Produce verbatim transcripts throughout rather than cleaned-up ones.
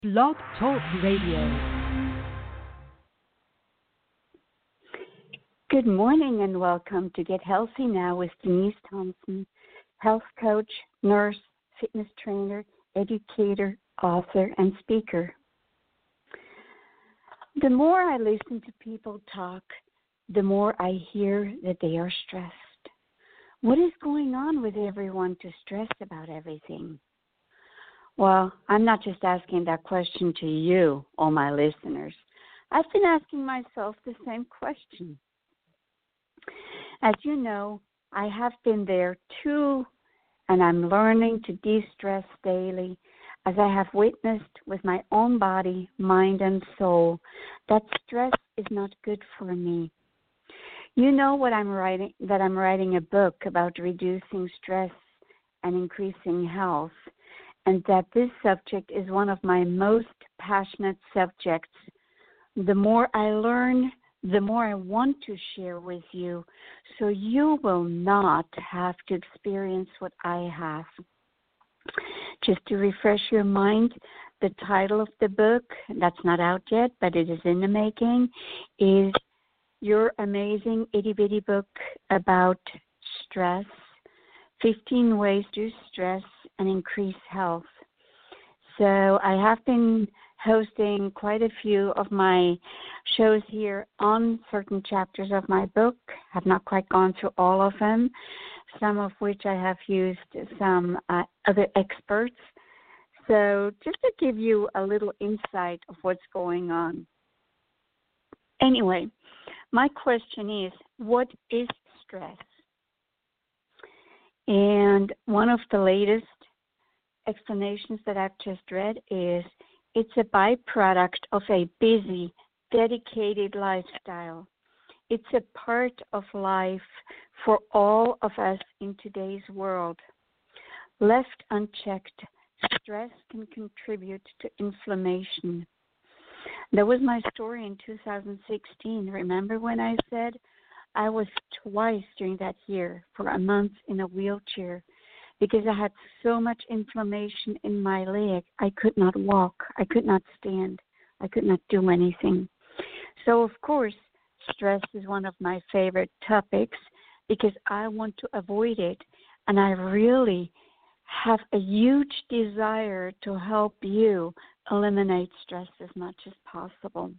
Blog Talk Radio. Good morning and welcome to Get Healthy Now with Denise Thompson, health coach, nurse, fitness trainer, educator, author, and speaker. The more I listen to people talk, the more I hear that they are stressed. What is going on with everyone to stress about everything? Well, I'm not just asking that question to you, all my listeners. I've been asking myself the same question. As you know, I have been there too, and I'm learning to de-stress daily as I have witnessed with my own body, mind, and soul that stress is not good for me. You know what I'm writing, that I'm writing a book about reducing stress and increasing health, and that this subject is one of my most passionate subjects. The more I learn, the more I want to share with you, so you will not have to experience what I have. Just to refresh your mind, the title of the book, that's not out yet, but it is in the making, is Your Amazing Itty Bitty Book About Stress, fifteen Ways to Stress and Increase Health. So I have been hosting quite a few of my shows here on certain chapters of my book. Have not quite gone through all of them, some of which I have used some uh, other experts. So just to give you a little insight of what's going on. Anyway, my question is, what is stress? And one of the latest explanations that I've just read is it's a byproduct of a busy, dedicated lifestyle. It's a part of life for all of us in today's world. Left unchecked, stress can contribute to inflammation. That was my story in two thousand sixteen. Remember when I said I was twice during that year for a month in a wheelchair because I had so much inflammation in my leg. I could not walk. I could not stand. I could not do anything. So, of course, stress is one of my favorite topics because I want to avoid it. And I really have a huge desire to help you eliminate stress as much as possible.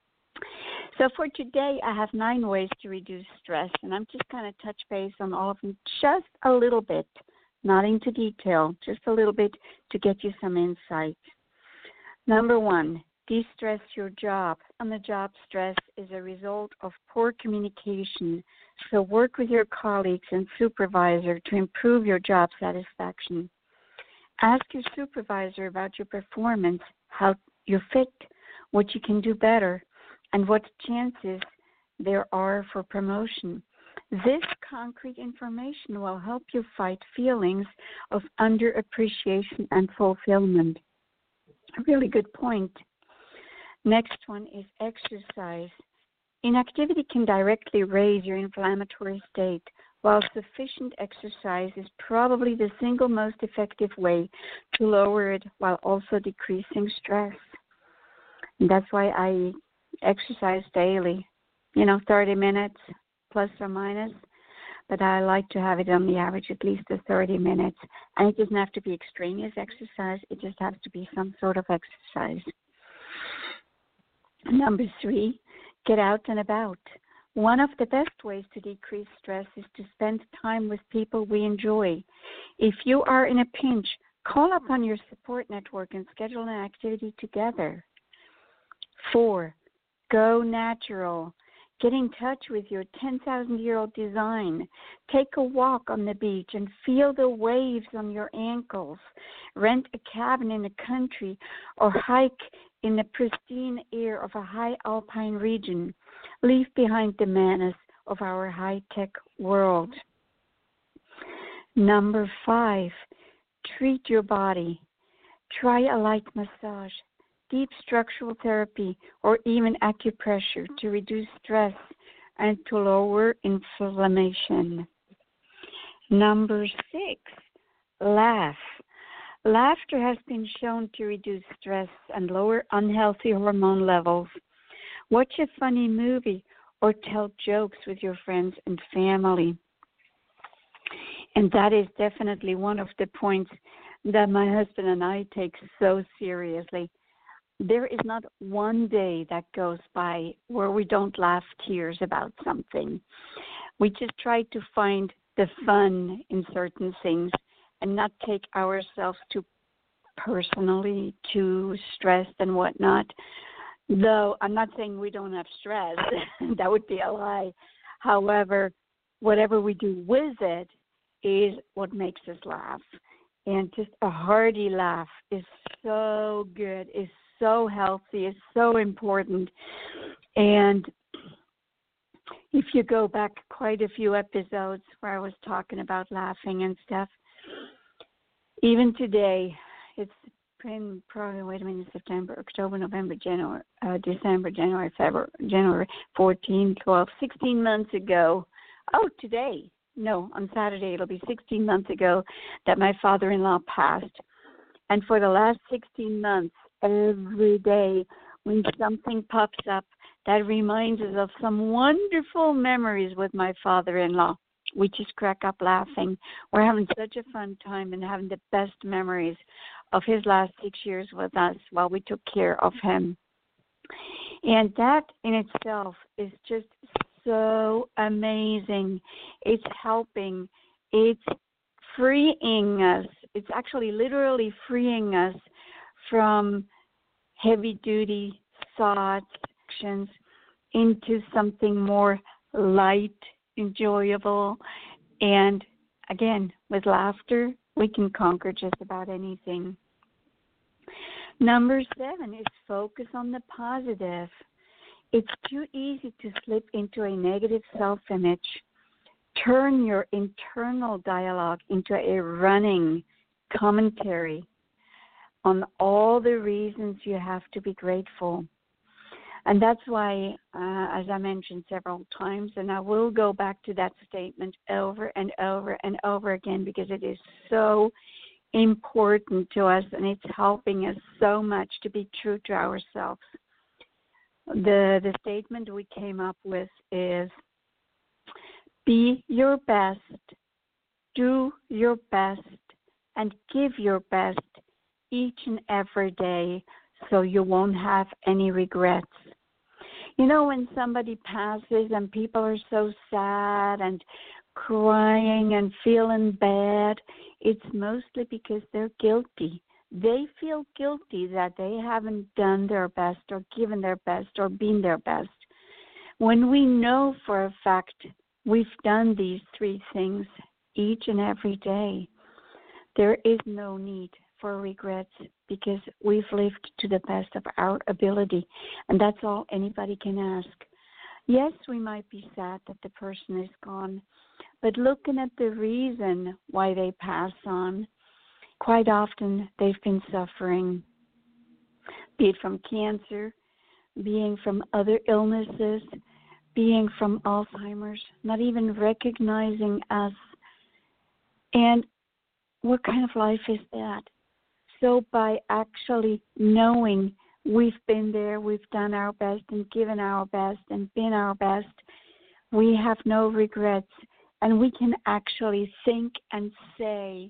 So for today, I have nine ways to reduce stress, and I'm just going to touch base on all of them just a little bit, not into detail, just a little bit to get you some insight. Number one, de-stress your job. On the job, stress is a result of poor communication, so work with your colleagues and supervisor to improve your job satisfaction. Ask your supervisor about your performance, how you fit, what you can do better, and what chances there are for promotion. This concrete information will help you fight feelings of underappreciation and fulfillment. A really good point. Next one is exercise. Inactivity can directly raise your inflammatory state, while sufficient exercise is probably the single most effective way to lower it while also decreasing stress. And that's why I exercise daily, you know, thirty minutes plus or minus, but I like to have it on the average at least to thirty minutes. And it doesn't have to be extraneous exercise, it just has to be some sort of exercise. Number three, get out and about. One of the best ways to decrease stress is to spend time with people we enjoy. If you are in a pinch, call upon your support network and schedule an activity together. Four, go natural. Get in touch with your ten thousand year old design. Take a walk on the beach and feel the waves on your ankles. Rent a cabin in the country or hike in the pristine air of a high alpine region. Leave behind the menace of our high-tech world. Number five, treat your body. Try a light massage, deep structural therapy, or even acupressure to reduce stress and to lower inflammation. Number six, laugh. Laughter has been shown to reduce stress and lower unhealthy hormone levels. Watch a funny movie or tell jokes with your friends and family. And that is definitely one of the points that my husband and I take so seriously. There is not one day that goes by where we don't laugh tears about something. We just try to find the fun in certain things and not take ourselves too personally, too stressed and whatnot. Though I'm not saying we don't have stress. That would be a lie. However, whatever we do with it is what makes us laugh. And just a hearty laugh is so good, is so healthy, is so important. And if you go back quite a few episodes where I was talking about laughing and stuff, even today, it's been probably, wait a minute, September, October, November, January, uh, December, January, February, January fourteen, twelve, sixteen months ago. Oh, today. No, on Saturday it'll be sixteen months ago that my father-in-law passed. And for the last sixteen months, every day when something pops up that reminds us of some wonderful memories with my father-in-law, we just crack up laughing. We're having such a fun time and having the best memories of his last six years with us while we took care of him. And that in itself is just so amazing. It's helping. It's freeing us. It's actually literally freeing us from heavy-duty thoughts, actions, into something more light, enjoyable. And again, with laughter, we can conquer just about anything. Number seven is focus on the positive. It's too easy to slip into a negative self-image. Turn your internal dialogue into a running commentary on all the reasons you have to be grateful. And that's why, uh, as I mentioned several times, and I will go back to that statement over and over and over again because it is so important to us and it's helping us so much to be true to ourselves. The the statement we came up with is, be your best, do your best, and give your best each and every day so you won't have any regrets. You know, when somebody passes and people are so sad and crying and feeling bad, it's mostly because they're guilty. They feel guilty that they haven't done their best or given their best or been their best. When we know for a fact we've done these three things each and every day, there is no need for regrets because we've lived to the best of our ability, and that's all anybody can ask. Yes, we might be sad that the person is gone, but looking at the reason why they pass on, quite often they've been suffering, be it from cancer, being from other illnesses, being from Alzheimer's, not even recognizing us. And what kind of life is that? So by actually knowing we've been there, we've done our best and given our best and been our best, we have no regrets. And we can actually think and say,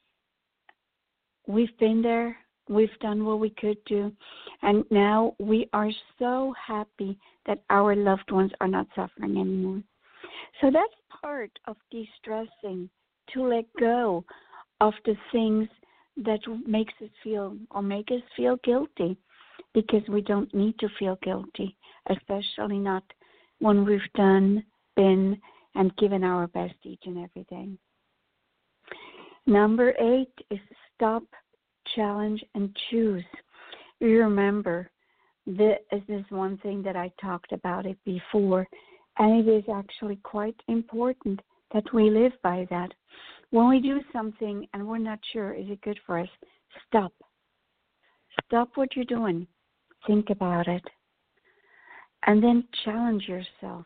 we've been there, we've done what we could do, and now we are so happy that our loved ones are not suffering anymore. So that's part of de-stressing, to let go of the things that makes us feel or make us feel guilty, because we don't need to feel guilty, especially not when we've done, been, and given our best each and every day. Number eight is stop, challenge, and choose. You remember, this is one thing that I talked about it before, and it is actually quite important that we live by that. When we do something and we're not sure, is it good for us? Stop. Stop what you're doing. Think about it. And then challenge yourself.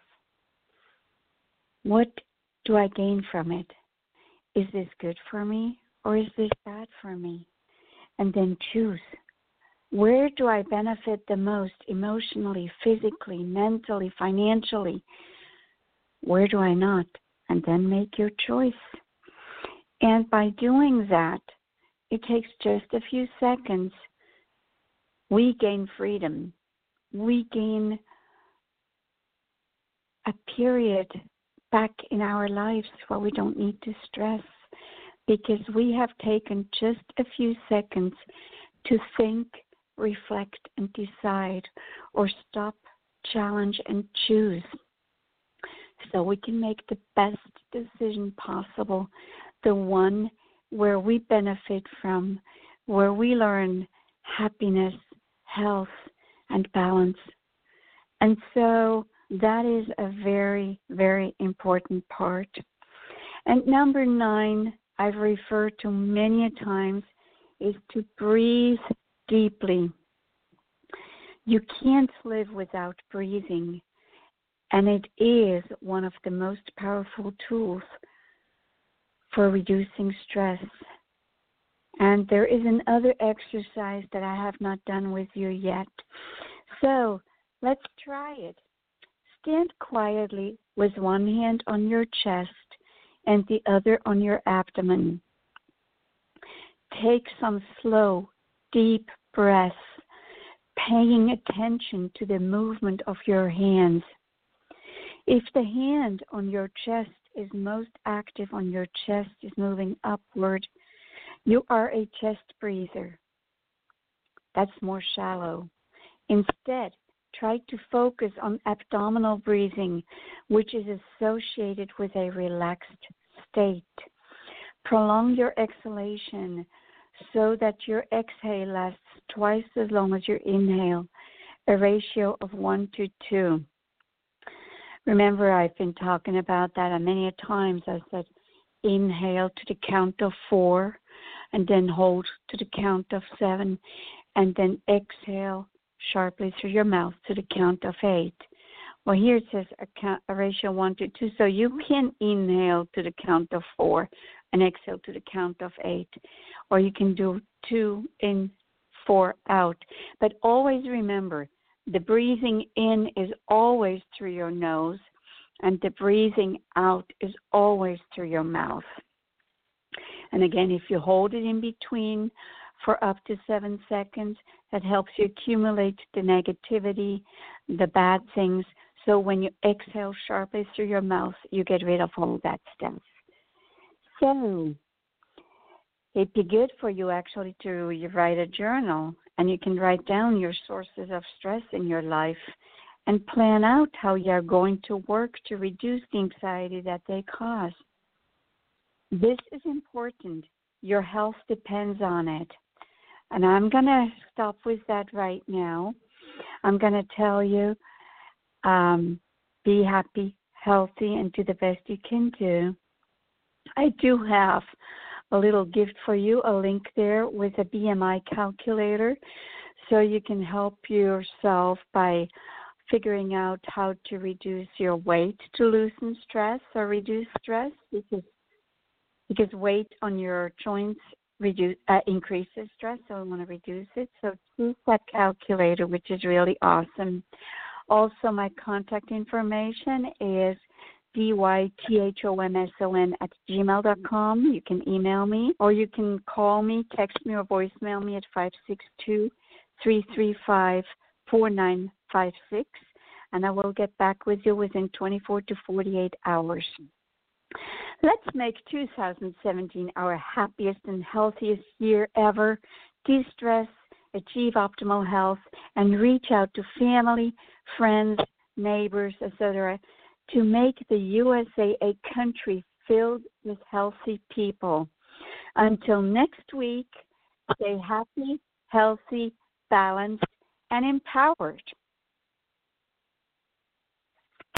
What do I gain from it? Is this good for me or is this bad for me? and then choose. Where do I benefit the most emotionally, physically, mentally, financially? Where do I not? And then make your choice. And by doing that, it takes just a few seconds. We gain freedom. We gain a period back in our lives where we don't need to stress, because we have taken just a few seconds to think, reflect, and decide, or stop, challenge, and choose. So we can make the best decision possible, the one where we benefit from, where we learn happiness, health, and balance. And so that is a very, very important part. And number nine, I've referred to many a times, is to breathe deeply. You can't live without breathing, and it is one of the most powerful tools for reducing stress. And there is another exercise that I have not done with you yet. So let's try it. Stand quietly with one hand on your chest and the other on your abdomen. Take some slow, deep breaths, paying attention to the movement of your hands. If the hand on your chest is most active, on your chest is moving upward, you are a chest breather. That's more shallow. Instead, try to focus on abdominal breathing, which is associated with a relaxed state. Prolong your exhalation so that your exhale lasts twice as long as your inhale, a ratio of one to two. Remember, I've been talking about that many a times. I said inhale to the count of four, and then hold to the count of seven, and then exhale sharply through your mouth to the count of eight. Well, here it says a, count, a ratio one to two, so you can inhale to the count of four and exhale to the count of eight, or you can do two in, four out. But always remember, the breathing in is always through your nose, and the breathing out is always through your mouth. And again, if you hold it in between for up to seven seconds, that helps you accumulate the negativity, the bad things. So when you exhale sharply through your mouth, you get rid of all that stuff. So it'd be good for you actually to you write a journal, and you can write down your sources of stress in your life and plan out how you're going to work to reduce the anxiety that they cause. This is important. Your health depends on it. And I'm going to stop with that right now. I'm going to tell you, um, be happy, healthy, and do the best you can do. I do have a little gift for you, a link there with a B M I calculator, so you can help yourself by figuring out how to reduce your weight to loosen stress or reduce stress, because because weight on your joints reduce uh, increases stress, so we want to reduce it. So choose that calculator, which is really awesome. Also, my contact information is D Y T H O M S O N at gmail dot com. You can email me, or you can call me, text me, or voicemail me at five six two, three three five, four nine five six, and I will get back with you within twenty-four to forty-eight hours. Let's make two thousand seventeen our happiest and healthiest year ever. De-stress, achieve optimal health, and reach out to family, friends, neighbors, et cetera, to make the U S A a country filled with healthy people. Until next week, stay happy, healthy, balanced, and empowered.